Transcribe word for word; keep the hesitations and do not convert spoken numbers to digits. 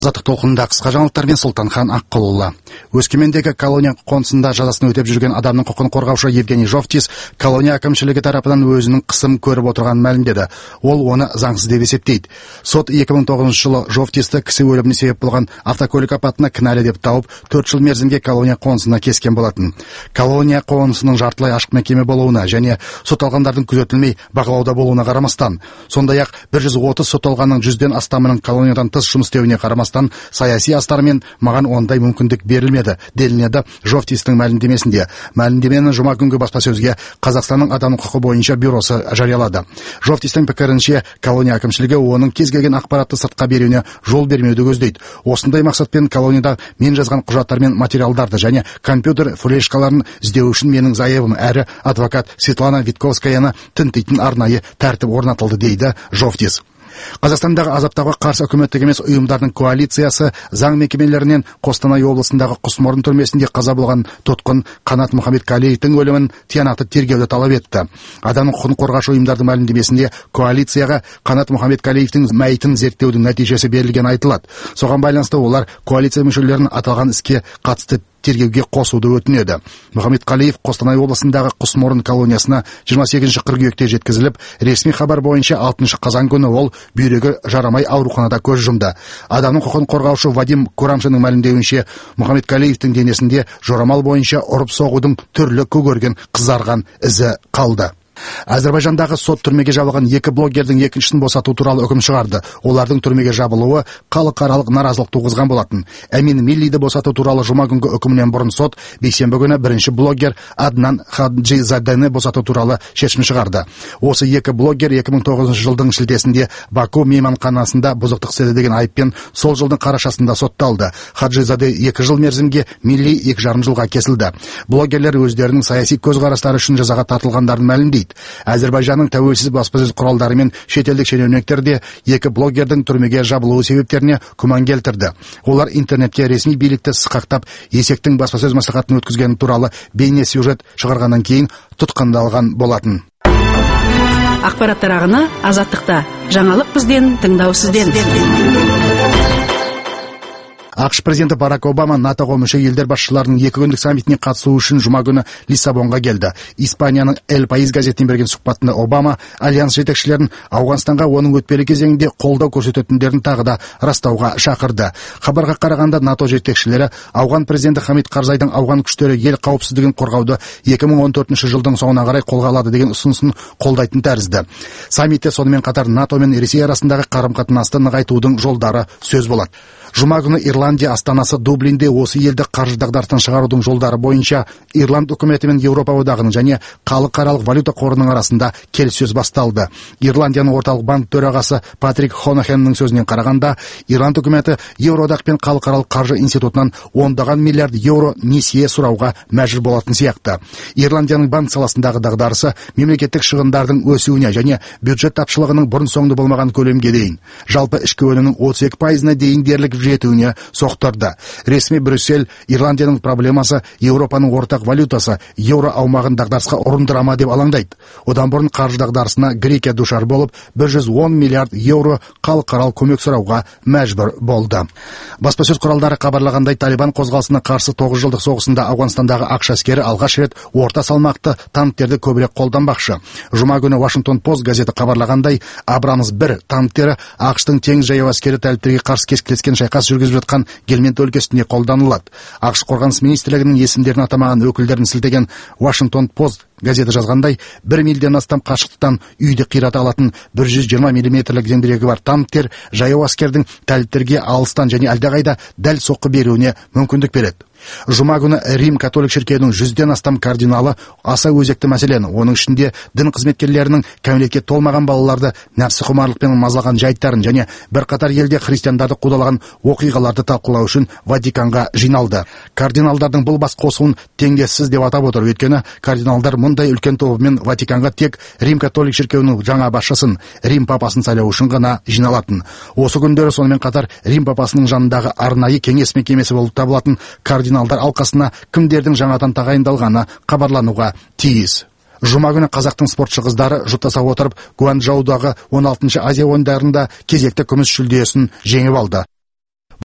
Азаттық толқынында қысқа жаңалықтармен Сұлтанхан Аққұлұлы. Өскемендегі колония қонысында жазасын өтеп жүрген адамның құқығын қорғаушы Евгений Жовтис колония әкімшілігі тарапынан өзінің қысым көріп отырғанын мәлімдеді. Ол оны заңсыз деп есептейді. Сот екі мың тоғызыншы жылы Жовтисті кісі өліміне себеп болған автокөлік апатына кінәлі деп тауып, төрт жыл мерзімге колония қонысына кескен болатын. Колония қонысының жартылай ашық мекеме болуына және сотталғандардың күзетілмей бақылауда болуына қарамастан, сондай-ақ бір жүз отыз сотталғанның жүзден астамының колониядан тыс жұмыс істеуіне қарамастан, саяси астармен маған ондай мүмкіндік берілмеді, делінеді Жовтистің мәлімдемесінде. Мәлімдемені жұма күнгі баспасөзге Қазақстанның адам құқы бойынша бюросы жариялады. Жовтистің пікірінше, колония әкімшілігі оның кез келген ақпаратты сыртқа беруіне жол бермеуді көздейді. Осындай мақсатпен колонияда мен жазған құжаттар мен материалдарды және компьютер флешкаларын іздеу үшін менің зайыбым әрі адвокат Светлана Витковскаяны тінтейтін арнайы тәртіп орнатылды, дейді Жовтис. Қазақстандағы азаптауға қарсы үкіметтік емес ұйымдардың коалициясы заң мекемелерінен Қостанай облысындағы Құсмұрын түрмесінде қаза болған тұтқын Қанат Мұхаммедқалиевтің өлімін тиянақты тергеуді талап етті. Адамның құқығын қорғаушы ұйымдардың мәлімдемесінде коалицияға Қанат Мұхаммедқалиевтің мәйітін зерттеудің нәтижесі берілген айтылады. Соған байланысты олар коалиция мүшелерін аталған іске қатысты тергеуге қосуды өтінеді. Мұхаммедқалиев Қостанай облысындағы Құсмұрын колониясына жиырма сегізінші қыркүйекте жеткізіліп, ресми хабар бойынша алтыншы қазан күні ол бүйрегі жарамай ауруханада көз жұмды. Адамның құқығын қорғаушы Вадим Курамшының мәлімдеуінше, Мұхаммедқалиевтің денесінде жорамал бойынша ұрып соғудың түрлі көгерген қызарған ізі қалды. Әзербайжандағы сот түрмеге жабылған екі блогердің екіншісін босату туралы үкім шығарды. Олардың түрмеге жабылуы халықаралық наразылық туғызған болатын. Әмин Миллиді босату туралы жұма күнгі үкімінен бұрын сот бейсенбі күні бірінші блогер Аднан Хаджизадені босату туралы шешім шығарды. Осы екі блогер екі мың тоғызыншы жылдың шілдесінде Баку мейманханасында бұзықтық істеді деген айыппен сол жылдың қарашасында сотталды. Хаджизаде екі жыл мерзімге, Милли екі жарым жылға кесілді. Блогерлер өздерінің саяси көзқарастары үшін жазаға тартылғандарын мәлімдейді. Әзербайжанның тәуелсіз баспасөз құралдары мен шетелдік шенеуніктер де екі блогердің түрмеге жабылуы себептеріне күмән келтірді. Олар интернетке ресми билікті сықақтап, есектің баспасөз мәслихатын өткізгені туралы бейне сюжет шығарғаннан кейін тұтқындалған болатын. Ақпараттар ағыны Азаттықта. Жаңалық бізден, тыңдау сізден. ақш президенті Барак Обама натоға мүше елдер басшыларының екі күндік саммитіне қатысу үшін жұма күні Лиссабонға келді. Испанияның Эль Паис газетіне берген сұхбатында Обама альянс жетекшілерін Ауғанстанға оның өтпелі кезеңінде қолдау көрсететіндерін тағы да растауға шақырды. Хабарға қарағанда НАТО жетекшілері Ауған президенті Хамид Карзайдың ауған күштері ел қауіпсіздігін қорғауды екі мың он төртінші жылдың соңына қарай қолға алады деген ұсынысын қолдайтын тәрізді. Саммитте сонымен қатар НАТО мен Ресей арасындағы қарым-қатынасты нығайтудың жолдары сөз болады. Жұма күні Ирландия астанасы Дублинде осы елді қаржы дағдарыстан шығарудың жолдары бойынша Ирланд үкіметі мен Еуропа одағының және халықаралық валюта қорының арасында келіссөз басталды. Ирландияның орталық банк төрағасы Патрик Хонахеннің сөзінен қарағанда, Ирланд үкіметі Еуроодақ пен халықаралық қаржы институтынан ондаған миллиард еуро несие сұрауға мәжбүр болатын сияқты. Ирландияның банк саласындағы дағдарысы мемлекеттік шығындардың өсуіне және бюджет тапшылығының бұрын-соңды болмаған көлемге дейін, жалпы ішкі өнімнің отыз екі пайызына дейін дерлік жетуіне соқтырды. Ресми Брюссель Ирландияның проблемасы Еуропаның ортақ валютасы еуро аумағын дағдарысқа ұрындырама деп алаңдайды. Одан бұрын қаржы дағдарысына Грекия душар болып, бір жүз он миллиард еуро халықаралық көмек сұрауға мәжбүр болды. Баспасөз құралдары хабарлағандай, Талибан қозғалысына қарсы тоғыз жылдық соғысында Ауғанстандағы ақш әскері алғаш рет орта салмақты танктерді көбірек қолданбақшы. Жұма күні Вашингтон Пост газеті хабарлағандай, Абрамс бір танктері ақштың теңіз жаяу әскері тәліптерге қарсы кескілескен шайқас жүргізіп жатқан Гельманд өлкесінде қолданылады. ақш қорғаныс министрлігінің есімдерін атамаған өкілдерін сілтеген Вашингтон Пост газеті жазғандай, бір мильден астам қашықтықтан үйді қирата алатын бір жүз жиырма миллиметрлік зеңбірегі бар танктер жаяу әскердің тәліптерге алыстан және әлдеқайда дәл соққы беруіне мүмкіндік береді. Жұма күні Рим католик шіркеуінің жүзден астам кардиналы аса өзекті мәселені, оның ішінде дін қызметкерлерінің кәмелетке толмаған балаларды нәпсі құмарлықпен мазалаған жайттарын және бір қатар елде христиандарды қудалаған оқиғаларды талқылау үшін Ватиканға жиналды. Кардиналдардың бұл бас қосуын теңдессіз деп атап отыр, өйткені кардиналдар мұндай үлкен тобымен Ватиканға тек Рим католик шіркеуінің жаңа басшысын, Рим папасын сайлау үшін ғана жиналатын. Осы күндері сонымен қатар Рим папасының жанындағы арнайы кеңес мекемесі болып табылатын кардинал кардиналдар алқасына кімдердің жаңадан тағайындалғаны хабарлануға тиіс. Жұма күні қазақтың спортшы қыздары жұптаса отырып Гуанчжоудағы он алтыншы Азия ойындарында кезекті күміс жүлдесін жеңіп алды.